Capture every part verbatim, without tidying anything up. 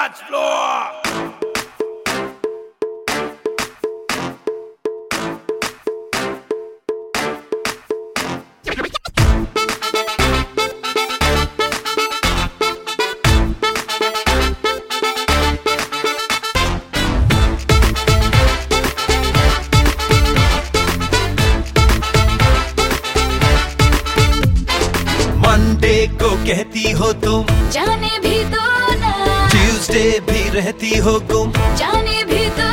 dance floor. Monday को कहती हो तुम जाने भी दो ना, ट्यूसडे भी रहती हो गुम जाने भी दो।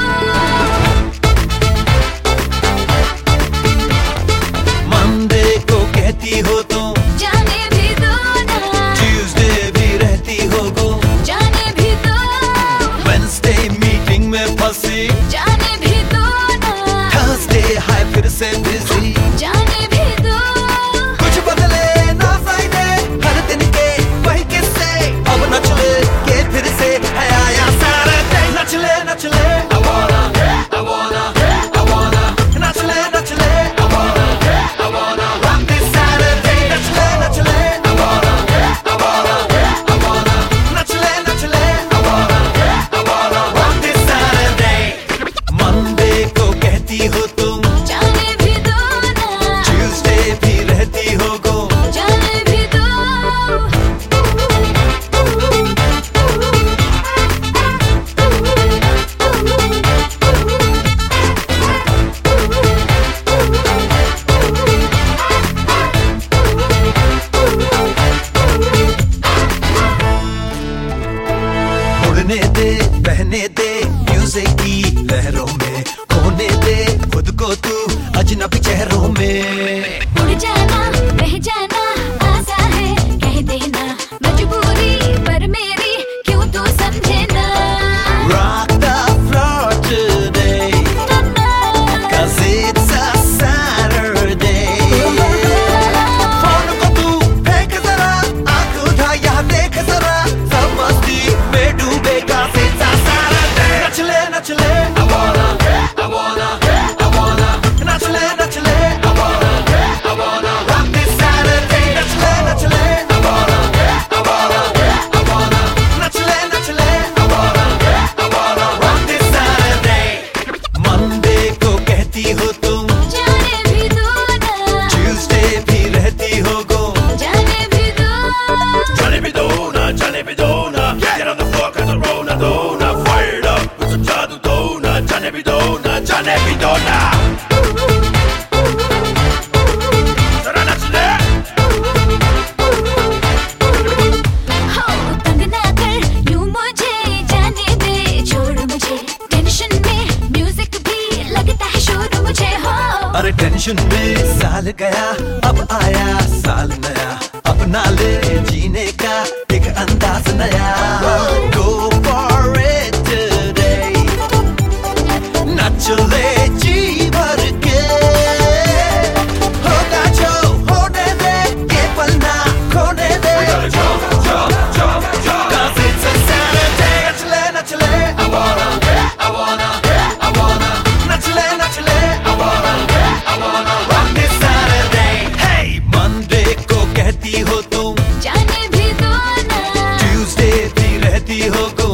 मंडे को कहती हो तुम जाने भी दो ना, ट्यूसडे भी रहती हो गुम जाने भी दो। वेडनेसडे मीटिंग में फंसी जाने भी दो ना, थर्सडे हाय फिर से बिजी जाने भी दो। कुछ बदले ना फायदे हर दिन के वही किस्से अब न चले के फिर से है आया सारा दिन न चले न चले I wanna I wanna I wanna न चले न चले I wanna I wanna rock this Saturday न चले न चले I wanna I wanna I wanna न चले न चले I wanna I wanna rock this Saturday Monday को कहती हो तुम जाने भी दो ना, Tuesday भी रहती हो गुम जाने भी दो। उड़ने दे बहने दे म्यूजिक की लहरों में खोने दे खुद को तू अजनबी चेहरों में उड़ जाना बह जाना आसा है, कह देना मजबूरी पर मेरी क्यों तू समझे ना। Rock the floor today Cause it's a Saturday phone को तू फेंक जरा आंख उठा यहाँ देख जरा सब मस्ती में डूबेगा It's a Saturday नचले नचले I wanna I wanna I wanna नचले नचले I wanna I wanna rock this Saturday नचले नचले I wanna I wanna I wanna नचले नचले I wanna I wanna rock this Saturday Monday को कहती हो तुम जाने भी दो ना, Tuesday भी रहती हो गुम जाने भी दो। Johnny B. Dona, Johnny B. Dona. Get on the floor, cut the Rona Dona. Fired up with some Jadu Dona. Johnny B. Dona, Johnny B. Dona. Zara nachle. हो तंग ना कर यूं मुझे जाने दे, छोड़ मुझे टेंशन में म्यूजिक भी लगता है शोर मुझे। हो अरे टेंशन में साल गया अब आया साल नया अपना ले जीने का एक अंदाज नया Go for it today नच ले जी भर के होगा जो होने दे ये पल ना खोने दे Jump, jump, jump, jump. Cause it's a Saturday नचले नचले I wanna I wanna I wanna नचले नचले I wanna I wanna rock this Saturday Hey Monday को कहती हो तुम जाने भी दो ना, Tuesday भी रहती हो गुम